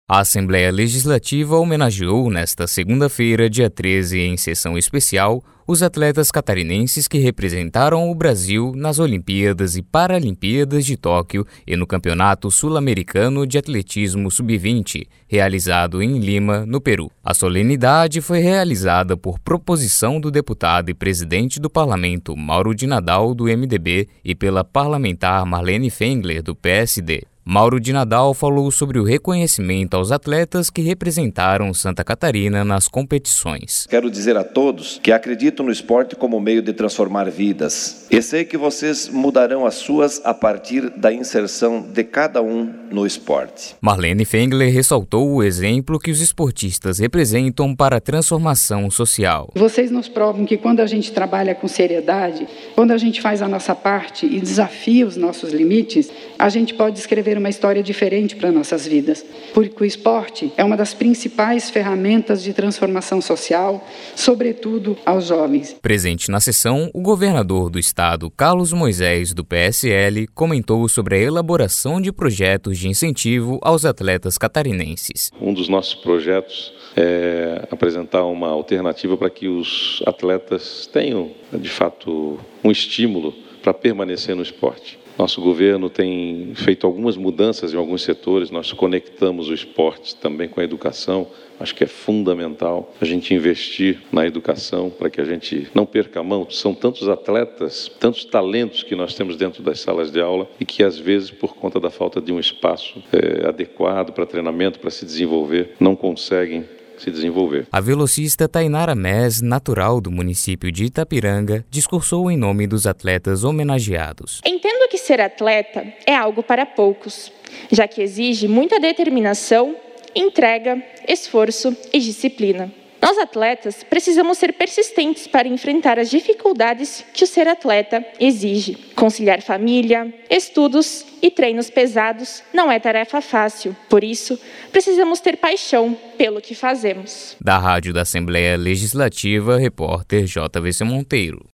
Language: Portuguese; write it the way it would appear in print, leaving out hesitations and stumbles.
A Assembleia Legislativa homenageou nesta segunda-feira, dia 13, em sessão especial, os atletas catarinenses que representaram o Brasil nas Olimpíadas e Paralimpíadas de Tóquio e no Campeonato Sul-Americano de Atletismo Sub-20, realizado em Lima, no Peru. A solenidade foi realizada por proposição do deputado e presidente do Parlamento, Mauro de Nadal, do MDB, e pela parlamentar Marlene Fengler, do PSD. Mauro de Nadal falou sobre o reconhecimento aos atletas que representaram Santa Catarina nas competições. Quero dizer a todos que acredito no esporte como meio de transformar vidas. E sei que vocês mudarão as suas a partir da inserção de cada um no esporte. Marlene Fengler ressaltou o exemplo que os esportistas representam para a transformação social. Vocês nos provam que quando a gente trabalha com seriedade, quando a gente faz a nossa parte e desafia os nossos limites, a gente pode escrever uma história diferente para nossas vidas, porque o esporte é uma das principais ferramentas de transformação social, sobretudo aos jovens. Presente na sessão, o governador do estado, Carlos Moisés, do PSL, comentou sobre a elaboração de projetos de incentivo aos atletas catarinenses. Um dos nossos projetos é apresentar uma alternativa para que os atletas tenham, de fato, um estímulo para permanecer no esporte. Nosso governo tem feito algumas mudanças em alguns setores, nós conectamos o esporte também com a educação. Acho que é fundamental a gente investir na educação para que a gente não perca a mão. São tantos atletas, tantos talentos que nós temos dentro das salas de aula e que, às vezes, por conta da falta de um espaço adequado para treinamento, para se desenvolver, não conseguem se desenvolver. A velocista Tainara Mes, natural do município de Itapiranga, discursou em nome dos atletas homenageados. Entendo que ser atleta é algo para poucos, já que exige muita determinação, entrega, esforço e disciplina. Nós, atletas, precisamos ser persistentes para enfrentar as dificuldades que o ser atleta exige. Conciliar família, estudos e treinos pesados não é tarefa fácil. Por isso, precisamos ter paixão pelo que fazemos. Da Rádio da Assembleia Legislativa, repórter JVC Monteiro.